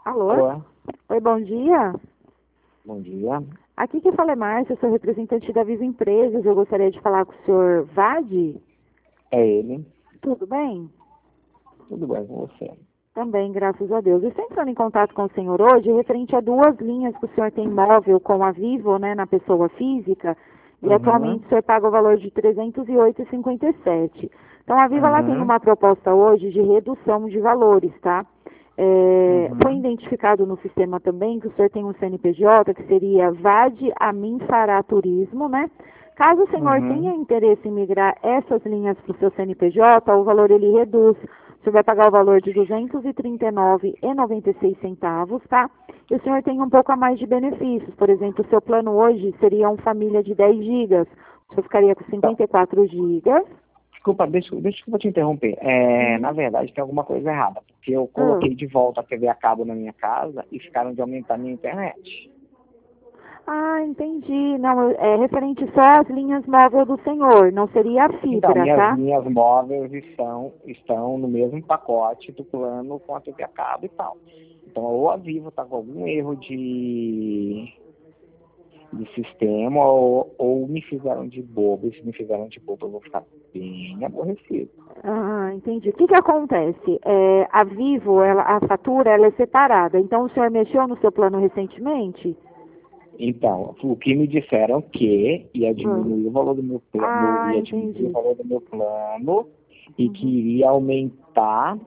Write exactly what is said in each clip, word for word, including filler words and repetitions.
Alô? Alô, Oi, bom dia. bom dia. Aqui que fala é Márcia, eu sou representante da Viva Empresas. Eu gostaria de falar com o senhor Vade. É ele. Tudo bem? Tudo bem com você? Também, graças a Deus. Eu estou entrando em contato com o senhor hoje referente a duas linhas que o senhor tem móvel com a Vivo, né, na pessoa física, e Uhum, atualmente o senhor paga o valor de trezentos e oito reais e cinquenta e sete centavos. Então, a Vivo ela tem uhum, uma proposta hoje de redução de valores, tá? É, foi uhum, identificado no sistema também que o senhor tem um C N P J, que seria Vade Amin Fará Turismo, né? Caso o senhor tenha uhum. interesse em migrar essas linhas para o seu C N P J, o valor ele reduz. O senhor vai pagar o valor de duzentos e trinta e nove reais e noventa e seis centavos, tá? E o senhor tem um pouco a mais de benefícios. Por exemplo, o seu plano hoje seria um família de dez gigas. O senhor ficaria com Então, cinquenta e quatro gigas. desculpa, deixa, deixa eu te interromper. É, na Hum. verdade, tem alguma coisa errada, porque eu Ah. coloquei de volta a T V a cabo na minha casa e ficaram de aumentar minha internet. Ah, entendi. Não, é referente só às linhas móveis do senhor, não seria a Então, fibra, minhas tá? linhas móveis estão, estão no mesmo pacote do plano com a T V a cabo e tal. Então, ou a Vivo está com algum erro de de sistema ou, ou me fizeram de bobo. E se me fizeram de bobo, eu vou ficar bem aborrecido. Ah, entendi. O que que acontece? É, a Vivo, ela, a fatura, ela é separada. Então, o senhor mexeu no seu plano recentemente? Então, o que me disseram que ia Ah, diminuir o valor do meu plano, Ah, ia diminuir o entendi. valor do meu plano e que Uhum. iria aumentar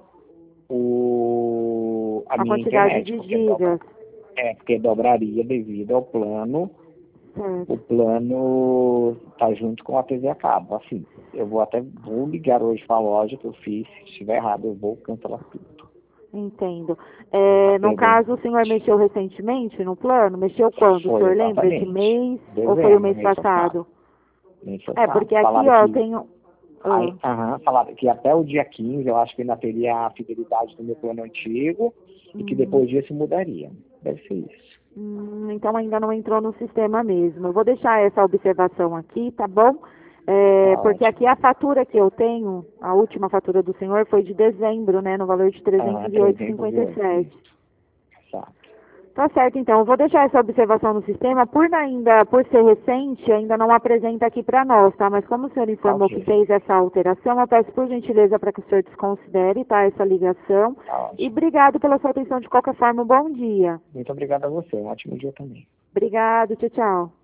o, a A minha quantidade internet, de porque dobra, gigas. é, porque dobraria devido ao plano. O Certo. plano tá junto com a T V a cabo. Assim, eu vou até vou ligar hoje para a loja que eu fiz. Se estiver errado, eu vou cancelar tudo. Entendo. É, no Perdão. caso, o senhor mexeu recentemente no plano? Mexeu quando? O Foi senhor lembra? Esse exatamente. mês ou foi o Dezembro, mês mês passado. passado? Mês É, passado. porque aqui, Falaram ó, eu que, tenho... aí, ah, aham, falaram que até o dia quinze eu acho que ainda teria a fidelidade do meu plano antigo e que hum, depois disso mudaria. Deve ser isso. hum, então ainda não entrou no sistema mesmo. Eu vou deixar essa observação aqui, tá bom? É, Tá porque aqui ótimo. a fatura que eu tenho, a última fatura do senhor foi de dezembro, né? No valor de Aham, trezentos e oito reais e trezentos e cinquenta e oito sete. Isso. Exato. Tá certo, então. Eu vou deixar essa observação no sistema. Por ainda, por ser recente, ainda não apresenta aqui para nós, tá? Mas como o senhor Tá informou que ok. fez essa alteração, eu peço por gentileza para que o senhor desconsidere, tá? Essa ligação. Tá E ótimo. obrigado pela sua atenção de qualquer forma. Um bom dia. Muito obrigado a você. Um ótimo dia também. Obrigado. Tchau, tchau.